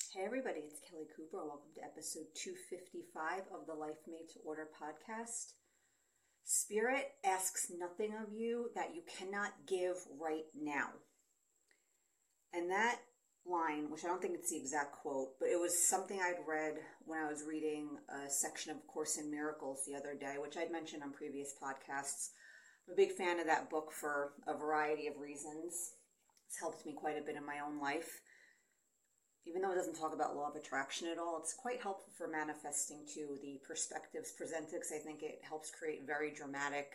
Hey everybody, it's Kelly Cooper. Welcome to episode 255 of the Life Made to Order podcast. Spirit asks nothing of you that you cannot give right now. And that line, which I don't think it's the exact quote, but it was something I'd read when I was reading a section of Course in Miracles the other day, which I'd mentioned on previous podcasts. I'm a big fan of that book for a variety of reasons. It's helped me quite a bit in my own life. Even though it doesn't talk about law of attraction at all, it's quite helpful for manifesting too. The perspectives presented, because I think it helps create very dramatic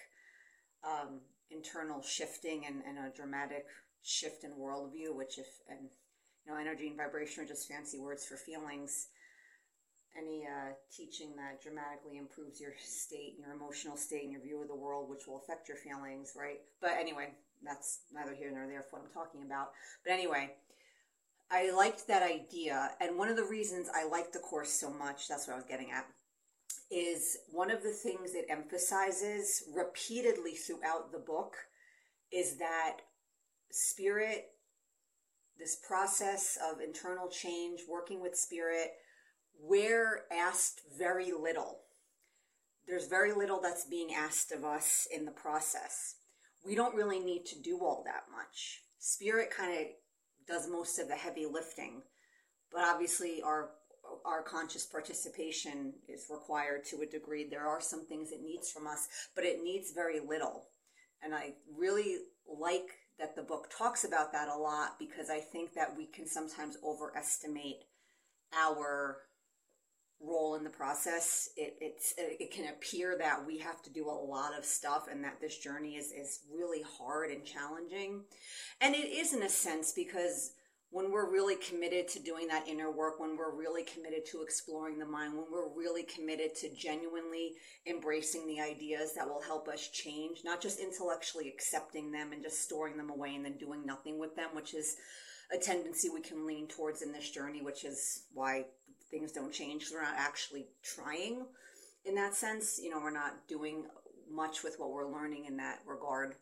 internal shifting and a dramatic shift in worldview, which energy and vibration are just fancy words for feelings. Any teaching that dramatically improves your state, your emotional state, and your view of the world, which will affect your feelings, right? But anyway, that's neither here nor there for what I'm talking about. But anyway, I liked that idea, and one of the reasons I liked the Course so much, that's what I was getting at, is one of the things it emphasizes repeatedly throughout the book is that spirit, this process of internal change, working with spirit, we're asked very little. There's very little that's being asked of us in the process. We don't really need to do all that much. Spirit kind of does most of the heavy lifting, but obviously our conscious participation is required to a degree. There are some things it needs from us, but it needs very little. And I really like that the book talks about that a lot, because I think that we can sometimes overestimate our role in the process. It can appear that we have to do a lot of stuff and that this journey is really hard and challenging. And it is in a sense, because when we're really committed to doing that inner work, when we're really committed to exploring the mind, when we're really committed to genuinely embracing the ideas that will help us change, not just intellectually accepting them and just storing them away and then doing nothing with them, which is a tendency we can lean towards in this journey, which is why things don't change. We're not actually trying in that sense. We're not doing much with what we're learning in that regard.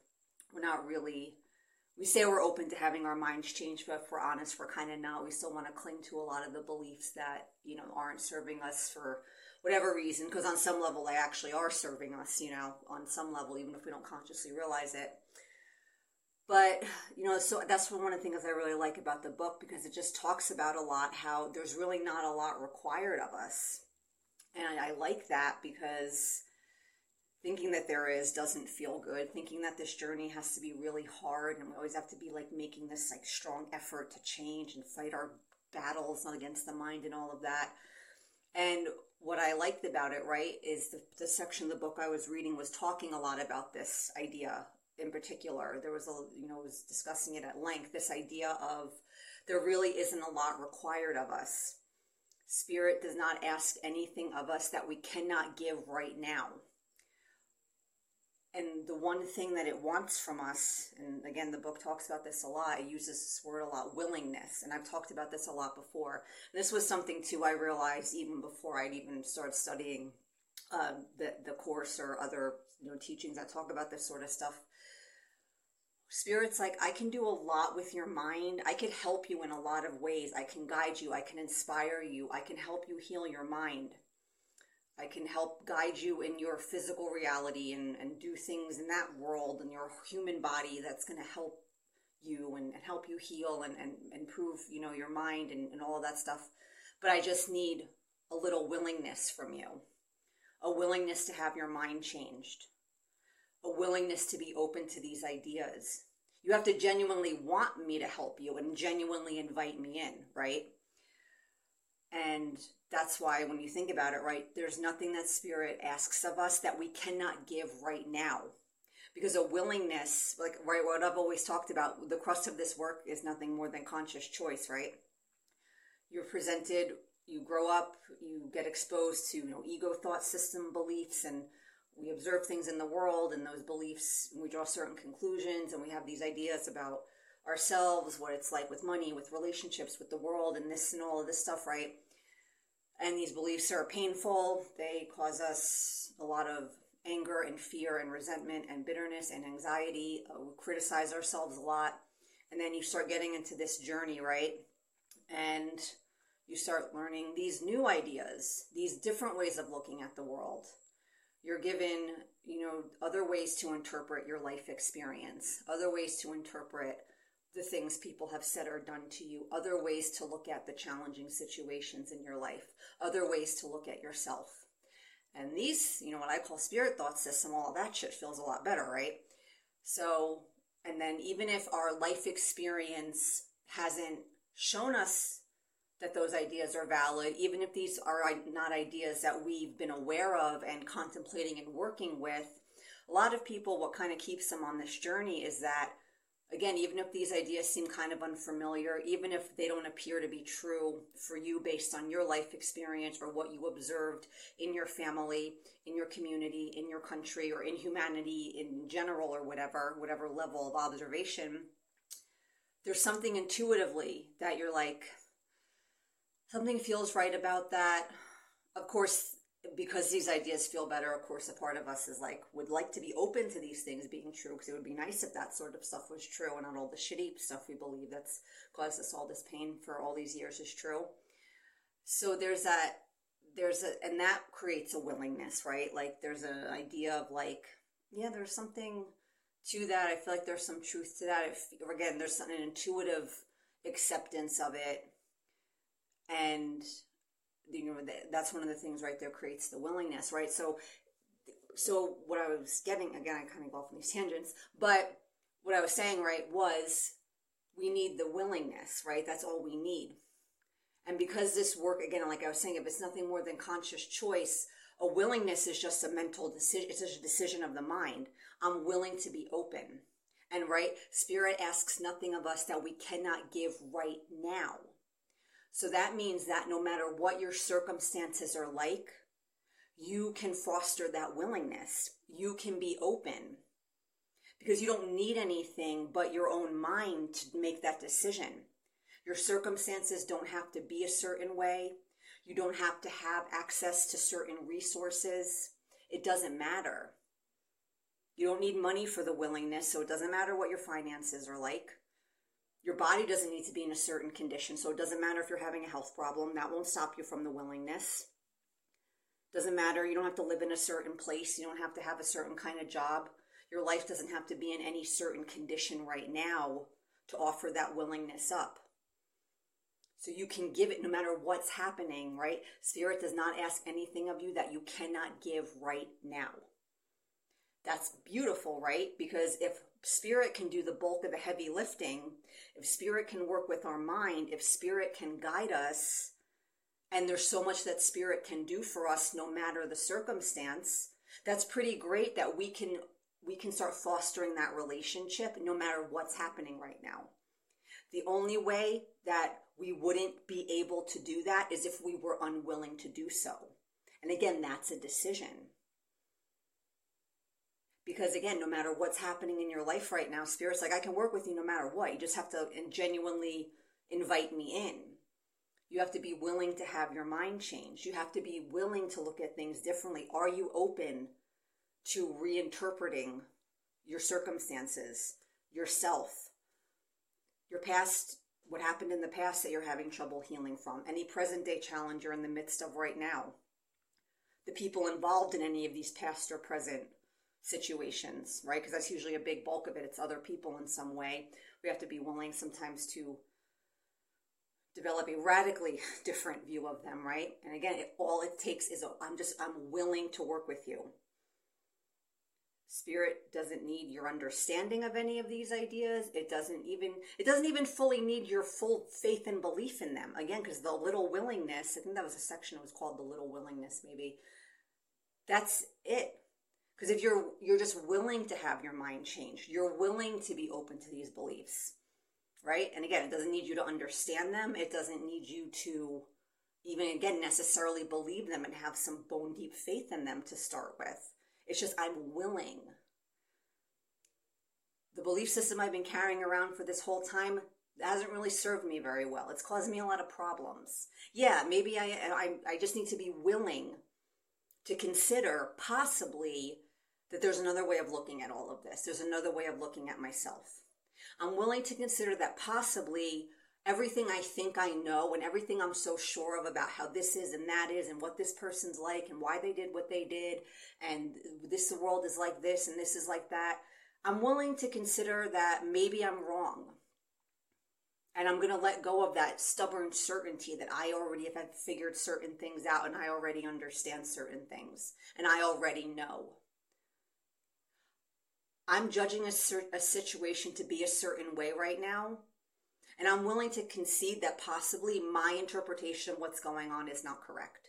We say we're open to having our minds change, but if we're honest, we're kind of not. We still want to cling to a lot of the beliefs that, aren't serving us for whatever reason, because on some level they actually are serving us, on some level, even if we don't consciously realize it. But, so that's one of the things I really like about the book, because it just talks about a lot how there's really not a lot required of us. And I like that, because thinking that there is doesn't feel good. Thinking that this journey has to be really hard and we always have to be making this strong effort to change and fight our battles against the mind and all of that. And what I liked about it, right, is the section of the book I was reading was talking a lot about this idea. In particular, there was was discussing it at length, this idea of there really isn't a lot required of us. Spirit does not ask anything of us that we cannot give right now. And the one thing that it wants from us, and again, the book talks about this a lot, it uses this word a lot, willingness. And I've talked about this a lot before. This was something too I realized even before I'd even started studying the Course or other teachings that talk about this sort of stuff. Spirit's I can do a lot with your mind. I can help you in a lot of ways. I can guide you. I can inspire you. I can help you heal your mind. I can help guide you in your physical reality and do things in that world, in your human body, that's going to help you and help you heal and improve, your mind and all of that stuff. But I just need a little willingness from you, a willingness to have your mind changed, a willingness to be open to these ideas. You have to genuinely want me to help you and genuinely invite me in, right? And that's why when you think about it, right, there's nothing that Spirit asks of us that we cannot give right now. Because a willingness, right, what I've always talked about, the crux of this work is nothing more than conscious choice, right? You're presented, you grow up, you get exposed to, ego thought system beliefs, and we observe things in the world, and those beliefs, we draw certain conclusions, and we have these ideas about ourselves, what it's like with money, with relationships, with the world, and this and all of this stuff, right? And these beliefs are painful. They cause us a lot of anger and fear and resentment and bitterness and anxiety. We criticize ourselves a lot. And then you start getting into this journey, right? And You start learning these new ideas, these different ways of looking at the world. You're given, other ways to interpret your life experience, other ways to interpret the things people have said or done to you, other ways to look at the challenging situations in your life, other ways to look at yourself. And these, what I call spirit thought system, all of that shit feels a lot better, right? So, and then even if our life experience hasn't shown us that those ideas are valid, even if these are not ideas that we've been aware of and contemplating and working with, a lot of people, what kind of keeps them on this journey is that, again, even if these ideas seem kind of unfamiliar, even if they don't appear to be true for you based on your life experience or what you observed in your family, in your community, in your country, or in humanity in general, or whatever level of observation, there's something intuitively that you're like, something feels right about that. Of course, because these ideas feel better, of course, a part of us is like, would like to be open to these things being true, because it would be nice if that sort of stuff was true and not all the shitty stuff we believe that's caused us all this pain for all these years is true. So and that creates a willingness, right? Like there's an idea of like, yeah, there's something to that. I feel like there's some truth to that. Again, there's an intuitive acceptance of it. And that's one of the things right there creates the willingness, right? So what I was getting, again, I kind of go off on these tangents, but what I was saying, right, was we need the willingness, right? That's all we need. And because this work, again, like I was saying, if it's nothing more than conscious choice, a willingness is just a mental decision. It's just a decision of the mind. I'm willing to be open. And right, Spirit asks nothing of us that we cannot give right now. So that means that no matter what your circumstances are like, you can foster that willingness. You can be open because you don't need anything but your own mind to make that decision. Your circumstances don't have to be a certain way. You don't have to have access to certain resources. It doesn't matter. You don't need money for the willingness, so it doesn't matter what your finances are like. Your body doesn't need to be in a certain condition, so it doesn't matter if you're having a health problem. That won't stop you from the willingness. Doesn't matter. You don't have to live in a certain place. You don't have to have a certain kind of job. Your life doesn't have to be in any certain condition right now to offer that willingness up. So you can give it no matter what's happening, right? Spirit does not ask anything of you that you cannot give right now. That's beautiful, right? Because if Spirit can do the bulk of the heavy lifting, if Spirit can work with our mind, if Spirit can guide us, and there's so much that Spirit can do for us no matter the circumstance, that's pretty great that we can start fostering that relationship no matter what's happening right now. The only way that we wouldn't be able to do that is if we were unwilling to do so. And again, that's a decision. Because again, no matter what's happening in your life right now, Spirit's like, I can work with you no matter what. You just have to genuinely invite me in. You have to be willing to have your mind change. You have to be willing to look at things differently. Are you open to reinterpreting your circumstances, yourself, your past, what happened in the past that you're having trouble healing from, any present day challenge you're in the midst of right now, the people involved in any of these past or present situations, right? Because that's usually a big bulk of it. It's other people in some way. We have to be willing sometimes to develop a radically different view of them, right? And again, all it takes is I'm willing to work with you. Spirit doesn't need your understanding of any of these ideas. It doesn't even fully need your full faith and belief in them. Again, because the little willingness, I think that was a section that was called the little willingness, maybe. That's it. Because if you're just willing to have your mind change, you're willing to be open to these beliefs, right? And again, it doesn't need you to understand them. It doesn't need you to even, again, necessarily believe them and have some bone deep faith in them to start with. It's just, I'm willing. The belief system I've been carrying around for this whole time hasn't really served me very well. It's caused me a lot of problems. Yeah, maybe I just need to be willing to consider possibly that there's another way of looking at all of this. There's another way of looking at myself. I'm willing to consider that possibly everything I think I know and everything I'm so sure of about how this is and that is and what this person's like and why they did what they did and the world is like this and this is like that, I'm willing to consider that maybe I'm wrong. And I'm going to let go of that stubborn certainty that I already have figured certain things out and I already understand certain things and I already know. I'm judging a situation to be a certain way right now, and I'm willing to concede that possibly my interpretation of what's going on is not correct.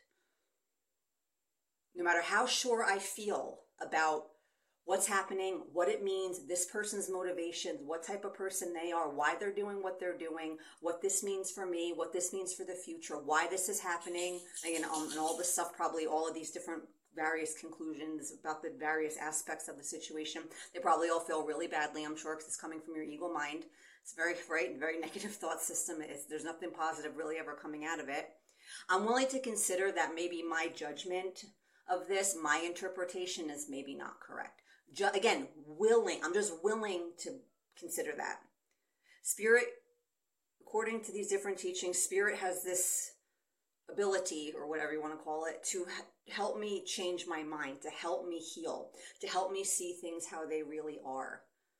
No matter how sure I feel about what's happening, what it means, this person's motivations, what type of person they are, why they're doing what they're doing, what this means for me, what this means for the future, why this is happening, and all this stuff, probably all of these different various conclusions about the various aspects of the situation. They probably all feel really badly, I'm sure, because it's coming from your ego mind. It's very very negative thought system. There's nothing positive really ever coming out of it. I'm willing to consider that maybe my judgment of this, my interpretation is maybe not correct. Again, I'm just willing to consider that. Spirit, according to these different teachings, Spirit has this ability, or whatever you want to call it, to help me change my mind, to help me heal, to help me see things how they really are.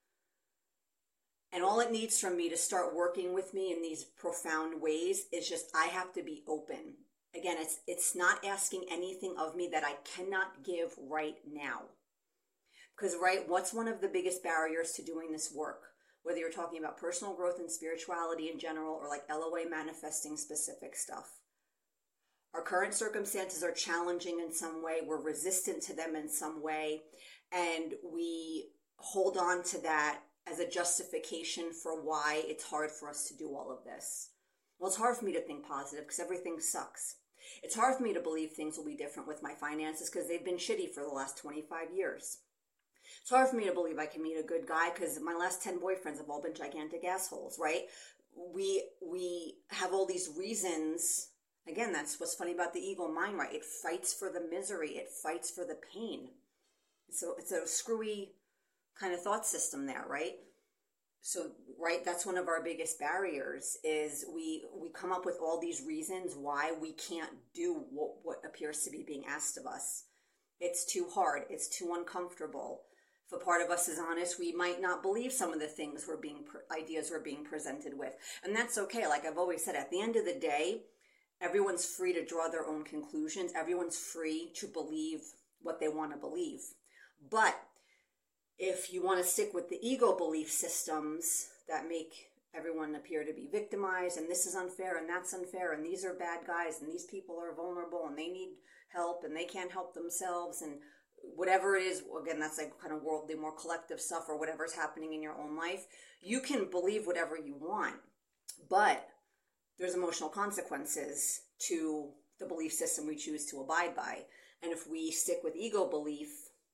And all it needs from me to start working with me in these profound ways is just, I have to be open. Again, it's not asking anything of me that I cannot give right now. Because, right, what's one of the biggest barriers to doing this work? Whether you're talking about personal growth and spirituality in general, or like LOA manifesting specific stuff. Our current circumstances are challenging in some way. We're resistant to them in some way. And we hold on to that as a justification for why it's hard for us to do all of this. Well, it's hard for me to think positive because everything sucks. It's hard for me to believe things will be different with my finances because they've been shitty for the last 25 years. It's hard for me to believe I can meet a good guy because my last 10 boyfriends have all been gigantic assholes, right? We have all these reasons. Again, that's what's funny about the ego mind, right? It fights for the misery. It fights for the pain. So it's a screwy kind of thought system there, right? So, right, that's one of our biggest barriers is we come up with all these reasons why we can't do what appears to be being asked of us. It's too hard. It's too uncomfortable. If a part of us is honest, we might not believe some of the things ideas we're being presented with. And that's okay. Like I've always said, at the end of the day, everyone's free to draw their own conclusions. Everyone's free to believe what they want to believe. But if you want to stick with the ego belief systems that make everyone appear to be victimized, and this is unfair, and that's unfair, and these are bad guys, and these people are vulnerable, and they need help, and they can't help themselves, and whatever it is, again, that's like kind of worldly, more collective stuff, or whatever's happening in your own life, you can believe whatever you want, but there's emotional consequences to the belief system we choose to abide by. And if we stick with ego belief,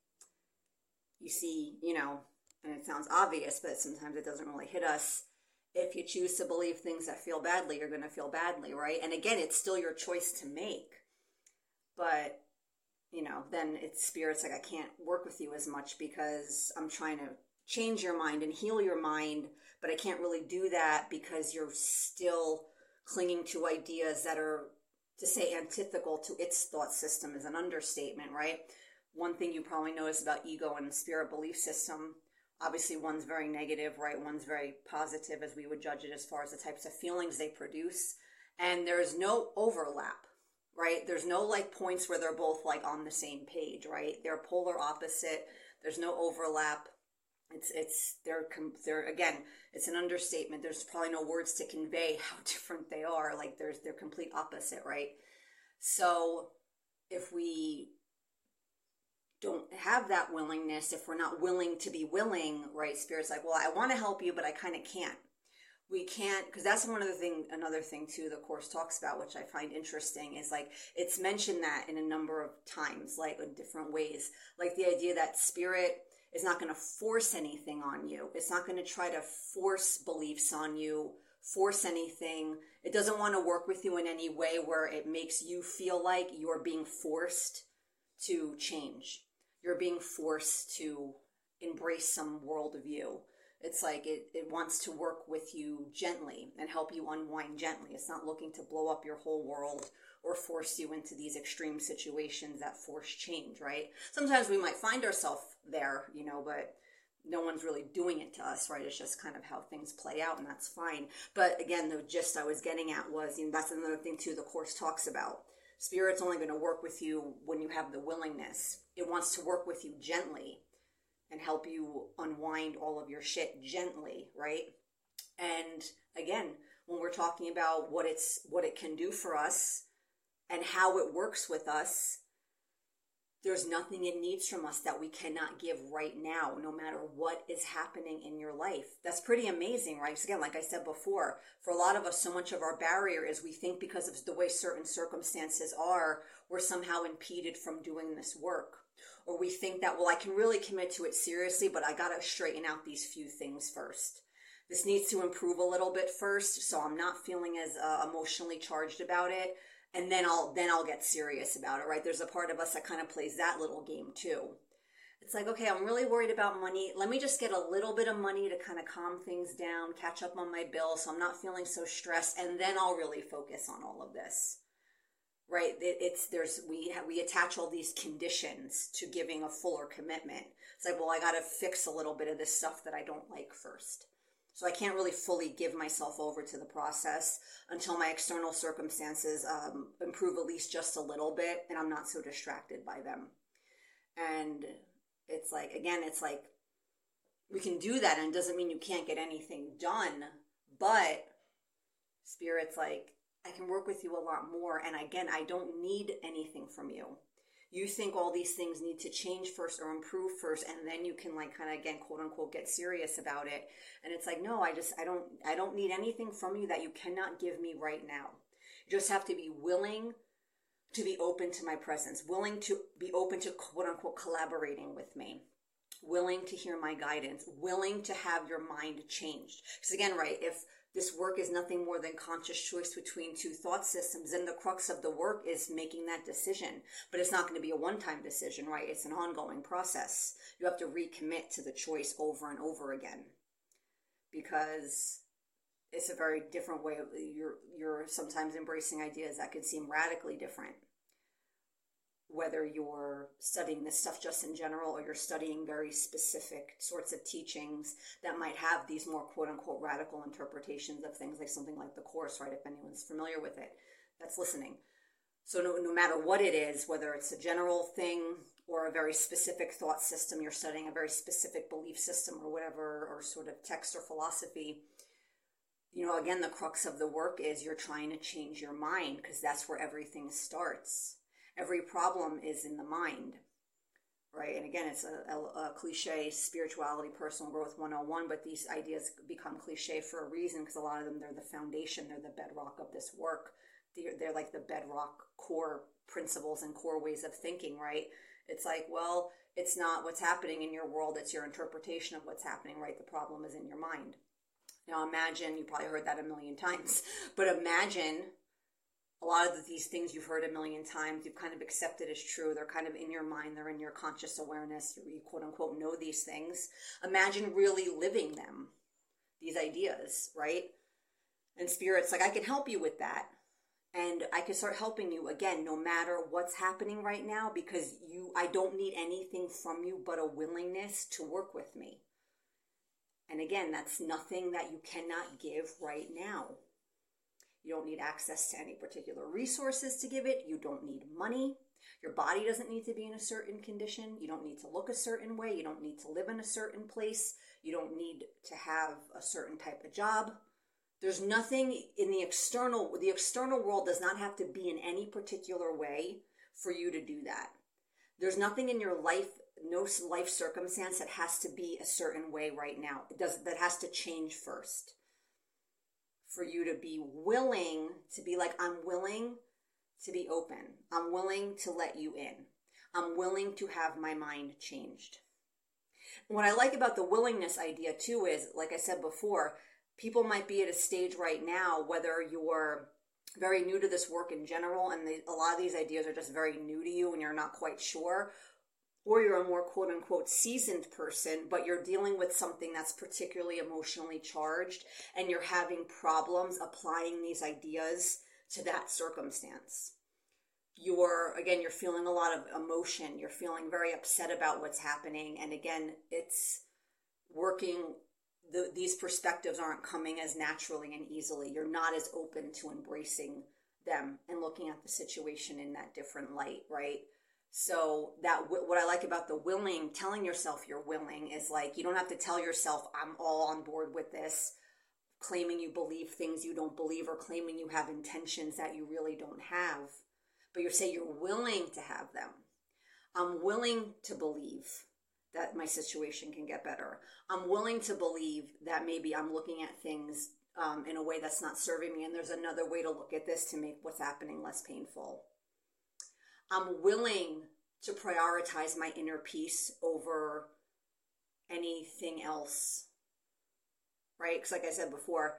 you see, and it sounds obvious, but sometimes it doesn't really hit us. If you choose to believe things that feel badly, you're going to feel badly, right? And again, it's still your choice to make. But, then it's Spirit's like, I can't work with you as much because I'm trying to change your mind and heal your mind, but I can't really do that because you're still clinging to ideas that are, to say antithetical to its thought system is an understatement, right? One thing you probably notice about ego and the Spirit belief system, obviously one's very negative, right? One's very positive as we would judge it as far as the types of feelings they produce. And there's no overlap, right? There's no like points where they're both like on the same page, right? They're polar opposite. There's no overlap. They're again, it's an understatement. There's probably no words to convey how different they are. Like they're complete opposite, right? So if we don't have that willingness, if we're not willing to be willing, right? Spirit's like, well, I want to help you, but I kind of can't. We can't, because that's another thing too the Course talks about, which I find interesting, is like, it's mentioned that in a number of times, like in different ways, like the idea that Spirit is not going to force anything on you. It's not going to try to force beliefs on you, force anything. It doesn't want to work with you in any way where it makes you feel like you're being forced to change. You're being forced to embrace some worldview. It's like it wants to work with you gently and help you unwind gently. It's not looking to blow up your whole world or force you into these extreme situations that force change, right? Sometimes we might find ourselves there, but no one's really doing it to us, right? It's just kind of how things play out, and that's fine. But again, the gist I was getting at was, that's another thing too the Course talks about. Spirit's only going to work with you when you have the willingness. It wants to work with you gently and help you unwind all of your shit gently, right? And again, when we're talking about what it can do for us and how it works with us, there's nothing it needs from us that we cannot give right now, no matter what is happening in your life. That's pretty amazing, right? Because again, like I said before, for a lot of us, so much of our barrier is we think because of the way certain circumstances are, we're somehow impeded from doing this work. Or we think that, well, I can really commit to it seriously, but I got to straighten out these few things first. This needs to improve a little bit first, so I'm not feeling as emotionally charged about it. And then I'll get serious about it, right? There's a part of us that kind of plays that little game too. It's like, okay, I'm really worried about money. Let me just get a little bit of money to kind of calm things down, catch up on my bills so I'm not feeling so stressed, and then I'll really focus on all of this, right? We attach all these conditions to giving a fuller commitment. It's like, well, I got to fix a little bit of this stuff that I don't like first. So I can't really fully give myself over to the process until my external circumstances improve at least just a little bit and I'm not so distracted by them. And it's like, again, we can do that and it doesn't mean you can't get anything done, but Spirit's like, I can work with you a lot more. And again, I don't need anything from you. You think all these things need to change first or improve first, and then you can kind of, again, quote unquote, get serious about it. And it's like, no, I don't need anything from you that you cannot give me right now. You just have to be willing to be open to my presence, willing to be open to, quote unquote, collaborating with me, willing to hear my guidance, willing to have your mind changed. Because again, right, if this work is nothing more than conscious choice between two thought systems, then the crux of the work is making that decision. But it's not going to be a one-time decision, right? It's an ongoing process. You have to recommit to the choice over and over again, because it's a very different way of, you're sometimes embracing ideas that could seem radically different, whether you're studying this stuff just in general or you're studying very specific sorts of teachings that might have these more quote-unquote radical interpretations of things, like something like the Course, right? If anyone's familiar with it that's listening. So no matter what it is, whether it's a general thing or a very specific thought system, you're studying a very specific belief system or whatever, or sort of text or philosophy, again, the crux of the work is you're trying to change your mind, because that's where everything starts. Every problem is in the mind, right? And again, it's a cliche, spirituality, personal growth 101, but these ideas become cliche for a reason, because a lot of them, they're the foundation, they're the bedrock of this work. They're like the bedrock core principles and core ways of thinking, right? It's like, well, it's not what's happening in your world, it's your interpretation of what's happening, right? The problem is in your mind. Now imagine, you probably heard that a million times, but imagine a lot of these things you've heard a million times, you've kind of accepted as true. They're kind of in your mind. They're in your conscious awareness. You quote unquote know these things. Imagine really living them, these ideas, right? And Spirit's like, I can help you with that. And I can start helping you again, no matter what's happening right now, because I don't need anything from you but a willingness to work with me. And again, that's nothing that you cannot give right now. You don't need access to any particular resources to give it. You don't need money. Your body doesn't need to be in a certain condition. You don't need to look a certain way. You don't need to live in a certain place. You don't need to have a certain type of job. There's nothing in the external world does not have to be in any particular way for you to do that. There's nothing in your life, no life circumstance that has to be a certain way right now. That has to change first. For you to be willing to be like, I'm willing to be open. I'm willing to let you in. I'm willing to have my mind changed. And what I like about the willingness idea too is, like I said before, people might be at a stage right now, whether you're very new to this work in general, and a lot of these ideas are just very new to you and you're not quite sure, or you're a more quote unquote seasoned person, but you're dealing with something that's particularly emotionally charged and you're having problems applying these ideas to that circumstance. You're feeling a lot of emotion. You're feeling very upset about what's happening. And again, it's working, these perspectives aren't coming as naturally and easily. You're not as open to embracing them and looking at the situation in that different light, right? So that what I like about the willing, telling yourself you're willing is like, you don't have to tell yourself, I'm all on board with this, claiming you believe things you don't believe or claiming you have intentions that you really don't have. But you say you're willing to have them. I'm willing to believe that my situation can get better. I'm willing to believe that maybe I'm looking at things in a way that's not serving me, and there's another way to look at this to make what's happening less painful. I'm willing to prioritize my inner peace over anything else, right? Because like I said before,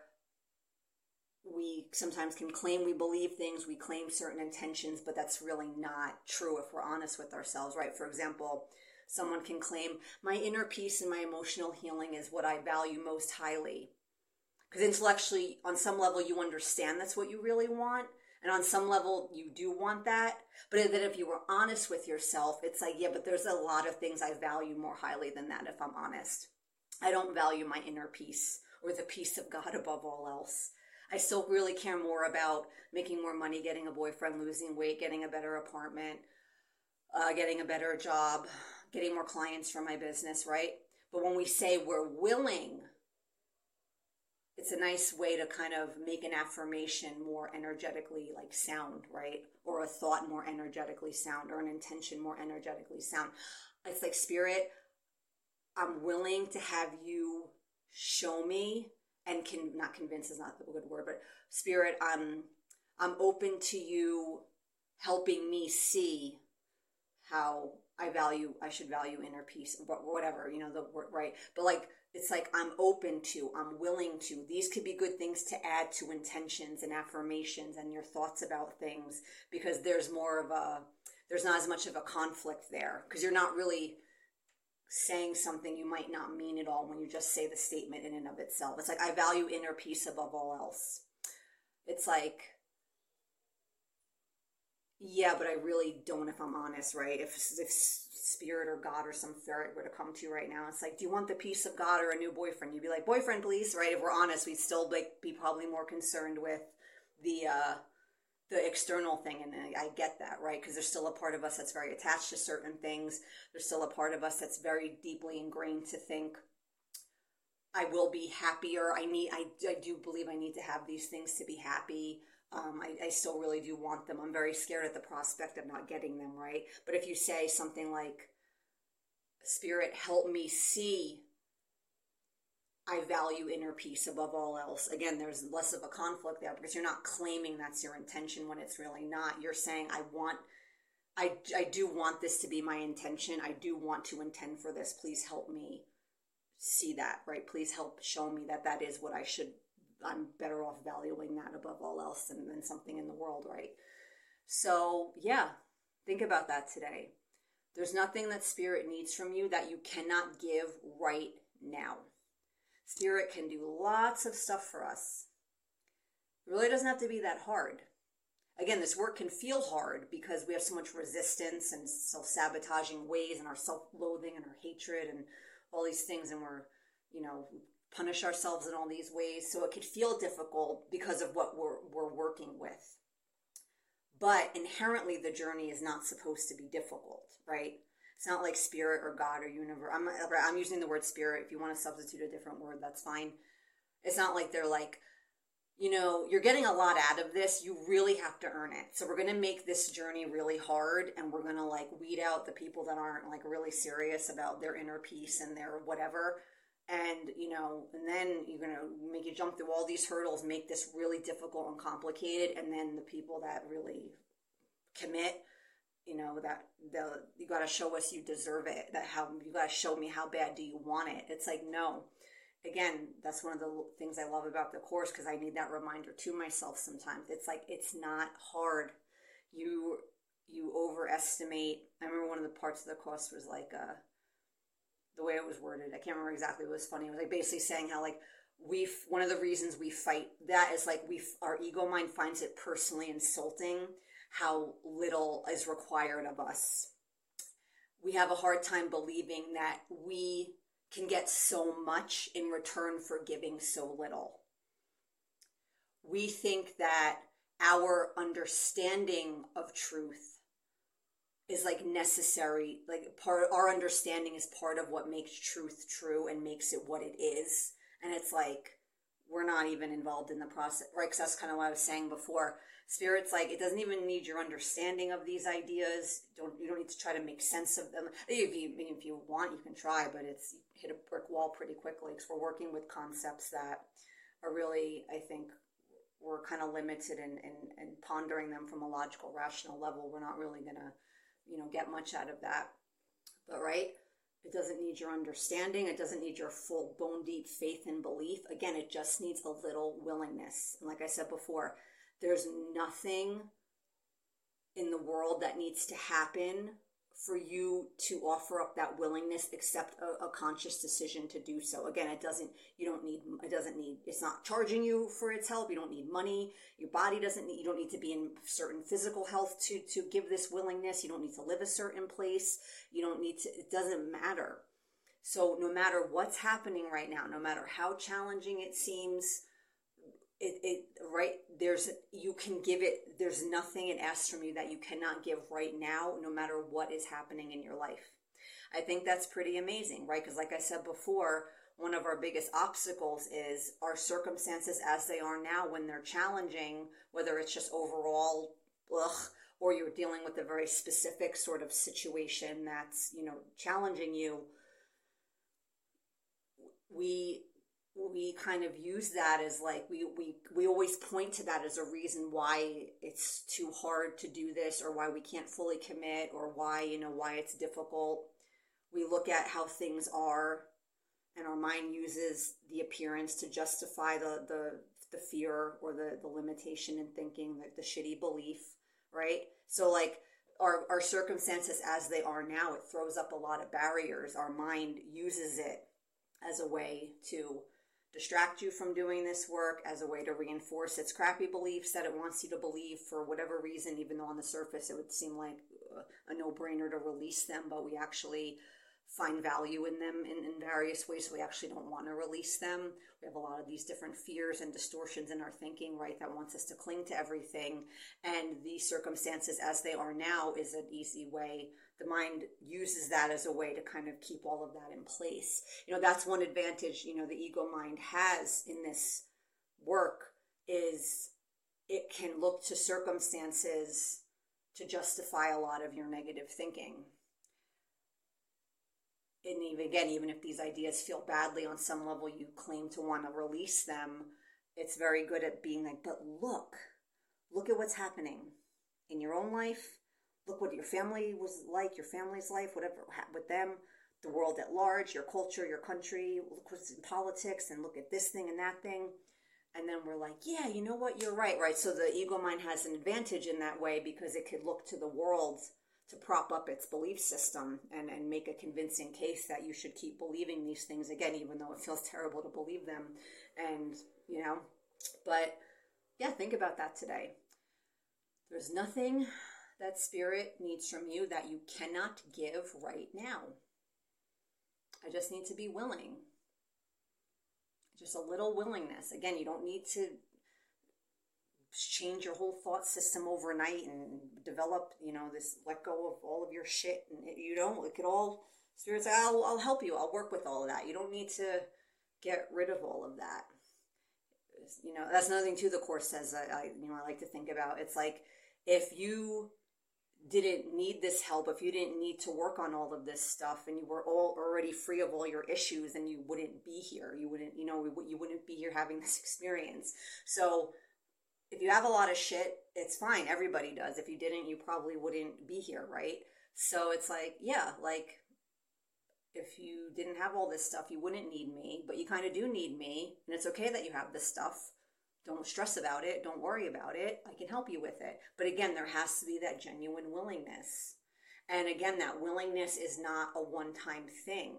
we sometimes can claim we believe things, we claim certain intentions, but that's really not true if we're honest with ourselves, right? For example, someone can claim my inner peace and my emotional healing is what I value most highly. Because intellectually, on some level, you understand that's what you really want. And on some level, you do want that. But then if you were honest with yourself, it's like, yeah, but there's a lot of things I value more highly than that, if I'm honest. I don't value my inner peace or the peace of God above all else. I still really care more about making more money, getting a boyfriend, losing weight, getting a better apartment, getting a better job, getting more clients for my business, right? But when we say we're willing, it's a nice way to kind of make an affirmation more energetically like sound, right? Or a thought more energetically sound, or an intention more energetically sound. It's like, Spirit, I'm willing to have you show me, and not convince is not the good word, but Spirit, I'm open to you helping me see how I should value inner peace, whatever, the word, right? But like, it's like, I'm open to, I'm willing to. These could be good things to add to intentions and affirmations and your thoughts about things, because there's not as much of a conflict there, because you're not really saying something you might not mean at all when you just say the statement in and of itself. It's like, I value inner peace above all else. It's like, yeah, but I really don't, if I'm honest, right? If Spirit or God or some ferret were to come to you right now, it's like, do you want the peace of God or a new boyfriend? You'd be like, boyfriend, please, right? If we're honest, we'd still be probably more concerned with the external thing. And I get that, right? Because there's still a part of us that's very attached to certain things. There's still a part of us that's very deeply ingrained to think, I will be happier. I do believe I need to have these things to be happy. I still really do want them. I'm very scared at the prospect of not getting them, right? But if you say something like, Spirit, help me see I value inner peace above all else. Again, there's less of a conflict there, because you're not claiming that's your intention when it's really not. You're saying, I do want this to be my intention. I do want to intend for this. Please help me see that, right? Please help show me that is what I'm better off valuing that above all else than something in the world, right? So yeah, think about that today. There's nothing that Spirit needs from you that you cannot give right now. Spirit can do lots of stuff for us. It really doesn't have to be that hard. Again, this work can feel hard because we have so much resistance and self-sabotaging ways, and our self-loathing and our hatred and all these things, and we're, punish ourselves in all these ways. So it could feel difficult because of what we're working with. But inherently, the journey is not supposed to be difficult, right? It's not like Spirit or God or universe. I'm using the word Spirit. If you want to substitute a different word, that's fine. It's not like they're like, you're getting a lot out of this. You really have to earn it. So we're going to make this journey really hard, and we're going to like weed out the people that aren't like really serious about their inner peace and their whatever. And, and then you're going to make you jump through all these hurdles, make this really difficult and complicated. And then the people that really commit, that you got to show us you deserve it, you got to show me how bad do you want it. It's like, no. Again, that's one of the things I love about the course, because I need that reminder to myself sometimes. It's like, it's not hard. you overestimate. I remember one of the parts of the course was like, the way it was worded, I can't remember exactly. It was funny. It was like basically saying how like one of the reasons we fight that is like our ego mind finds it personally insulting how little is required of us. We have a hard time believing that we can get so much in return for giving so little. We think that our understanding of truth is like necessary, like our understanding is part of what makes truth true and makes it what it is. And it's like, we're not even involved in the process, right? Because that's kind of what I was saying before. Spirit's like, it doesn't even need your understanding of these ideas. You don't need to try to make sense of them. If you want, you can try, but it's hit a brick wall pretty quickly because we're working with concepts that are really, I think, we're kind of limited in pondering them from a logical, rational level. We're not really going to get much out of that. But right, it doesn't need your understanding. It doesn't need your full bone deep faith and belief. Again, it just needs a little willingness. And like I said before, there's nothing in the world that needs to happen for you to offer up that willingness except a conscious decision to do so. Again, it's not charging you for its help. You don't need money. Your body doesn't need, you don't need to be in certain physical health to give this willingness. You don't need to live a certain place. It doesn't matter. So no matter what's happening right now, no matter how challenging it seems, you can give it. There's nothing it asks from you that you cannot give right now, no matter what is happening in your life. I think that's pretty amazing, right? Because like I said before, one of our biggest obstacles is our circumstances as they are now when they're challenging, whether it's just overall, or you're dealing with a very specific sort of situation that's, challenging you. We kind of use that as like, we always point to that as a reason why it's too hard to do this, or why we can't fully commit, or why it's difficult. We look at how things are, and our mind uses the appearance to justify the fear or the limitation in thinking, like the shitty belief, right? So like our circumstances as they are now, it throws up a lot of barriers. Our mind uses it as a way to distract you from doing this work, as a way to reinforce its crappy beliefs that it wants you to believe for whatever reason, even though on the surface it would seem like a no-brainer to release them, but we actually find value in them in various ways, so we actually don't want to release them. We have a lot of these different fears and distortions in our thinking, right, that wants us to cling to everything, and these circumstances as they are now is an easy way. The mind uses that as a way to kind of keep all of that in place. That's one advantage, the ego mind has in this work, is it can look to circumstances to justify a lot of your negative thinking. And even if these ideas feel badly on some level, you claim to want to release them, it's very good at being like, but look at what's happening in your own life. Look what your family was like, your family's life, whatever with them, the world at large, your culture, your country. Look what's in politics, and look at this thing and that thing. And then we're like, yeah, you know what? You're right? So the ego mind has an advantage in that way, because it could look to the world to prop up its belief system and make a convincing case that you should keep believing these things again, even though it feels terrible to believe them. And, but yeah, think about that today. There's nothing that spirit needs from you that you cannot give right now. I just need to be willing. Just a little willingness. Again, you don't need to change your whole thought system overnight and develop, this, let go of all of your shit. And it could all, spirit's like, I'll help you. I'll work with all of that. You don't need to get rid of all of that. That's another thing too, the Course says, I like to think about. It's like, if you didn't need this help, if you didn't need to work on all of this stuff, and you were all already free of all your issues, then you wouldn't be here. You wouldn't be here having this experience. So if you have a lot of shit, it's fine. Everybody does. If you didn't, you probably wouldn't be here, right? So it's like, yeah, like if you didn't have all this stuff, you wouldn't need me, but you kind of do need me, and it's okay that you have this stuff. Don't stress about it. Don't worry about it. I can help you with it. But again, there has to be that genuine willingness. And again, that willingness is not a one-time thing.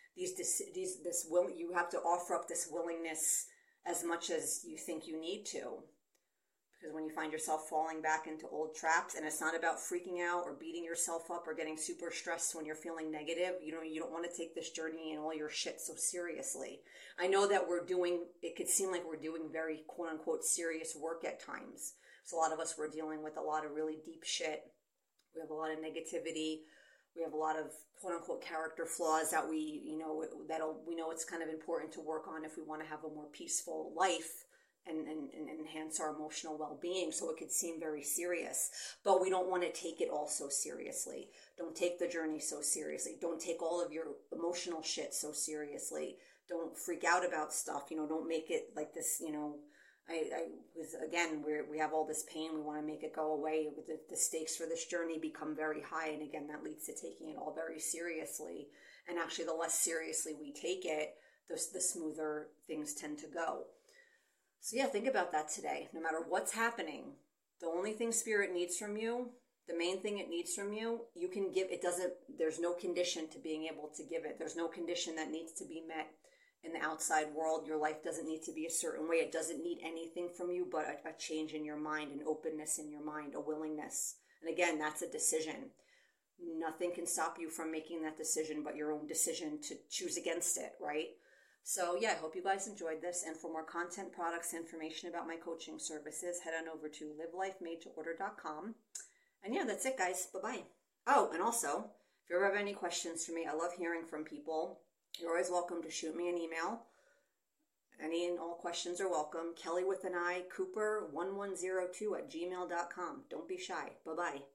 You have to offer up this willingness as much as you think you need to. Because when you find yourself falling back into old traps, and it's not about freaking out or beating yourself up or getting super stressed when you're feeling negative, you don't want to take this journey and all your shit so seriously. I know that it could seem like we're doing very quote unquote serious work at times. So a lot of us were dealing with a lot of really deep shit. We have a lot of negativity. We have a lot of quote unquote character flaws that we know it's kind of important to work on if we want to have a more peaceful life. And enhance our emotional well-being. So it could seem very serious, but we don't want to take it all so seriously. Don't take the journey so seriously. Don't take all of your emotional shit so seriously. Don't freak out about stuff. Don't make it like this, we have all this pain. We want to make it go away. The stakes for this journey become very high. And again, that leads to taking it all very seriously. And actually, the less seriously we take it, the smoother things tend to go. So yeah, think about that today. No matter what's happening, the only thing Spirit needs from you, the main thing it needs from you, you can give. There's no condition to being able to give it. There's no condition that needs to be met in the outside world. Your life doesn't need to be a certain way. It doesn't need anything from you but a change in your mind, an openness in your mind, a willingness. And again, that's a decision. Nothing can stop you from making that decision but your own decision to choose against it, right? So yeah, I hope you guys enjoyed this. And for more content, products, information about my coaching services, head on over to livelifemadeToOrder.com. And yeah, that's it, guys. Bye-bye. Oh, and also, if you ever have any questions for me, I love hearing from people. You're always welcome to shoot me an email. Any and all questions are welcome. Kelly with an I, Cooper1102 @gmail.com. Don't be shy. Bye-bye.